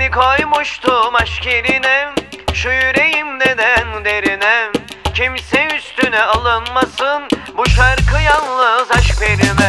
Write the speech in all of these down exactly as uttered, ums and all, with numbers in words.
Seni koymuştum aşk yerine, şu yüreğim neden derine. Kimse üstüne alınmasın, bu şarkı yalnız aşk verime.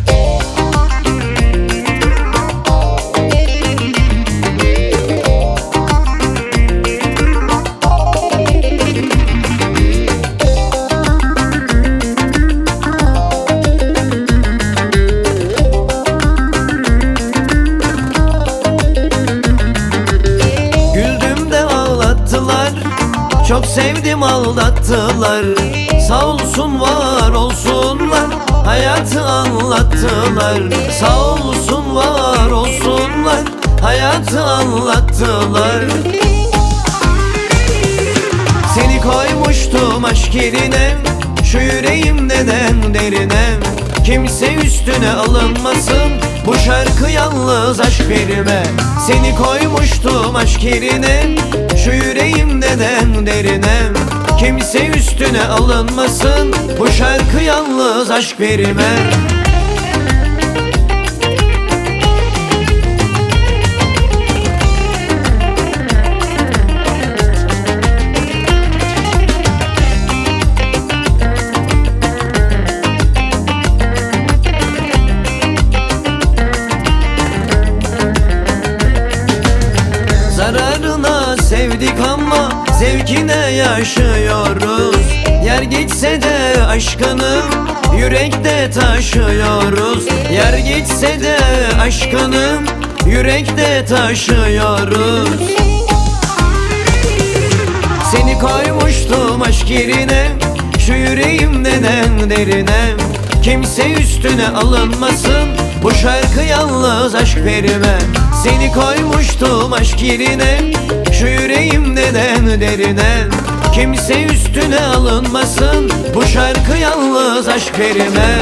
Çok sevdim aldattılar. Sağ olsun var olsunlar, hayatı anlattılar. Sağ olsun var olsunlar, hayatı anlattılar. Seni koymuştum aşk yerine, şu yüreğim neden derine. Kimse üstüne alınmasın, bu şarkı yalnız aşk verime. Seni koymuştum aşk yerine, şu yüreğim neden derine. Kimse üstüne alınmasın, bu şarkı yalnız aşk verime. Zararına sevdik ama zevkine yaşıyoruz. Yer gitse de aşkını yürekte taşıyoruz. Yer gitse de aşkını yürekte taşıyoruz. Seni koymuştum aşk yerine, şu yüreğim neden derine. Kimse üstüne alınmasın, bu şarkı yalnız aşk verime. Seni koymuştum aşk yerine, şu yüreğim neden derine. Kimse üstüne alınmasın, bu şarkı yalnız aşk verime.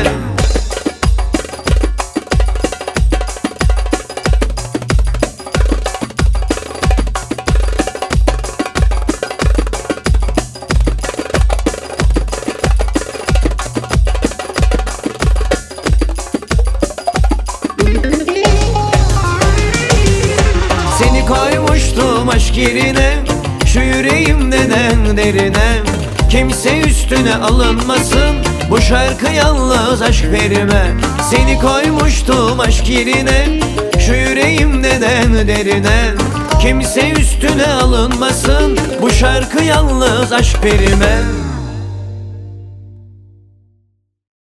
Seni koymuştum aşk yerine, şu yüreğim neden derine. Kimse üstüne alınmasın, bu şarkı yalnız aşk verime. Seni koymuştum aşk yerine, şu yüreğim neden derine. Kimse üstüne alınmasın, bu şarkı yalnız aşk verime.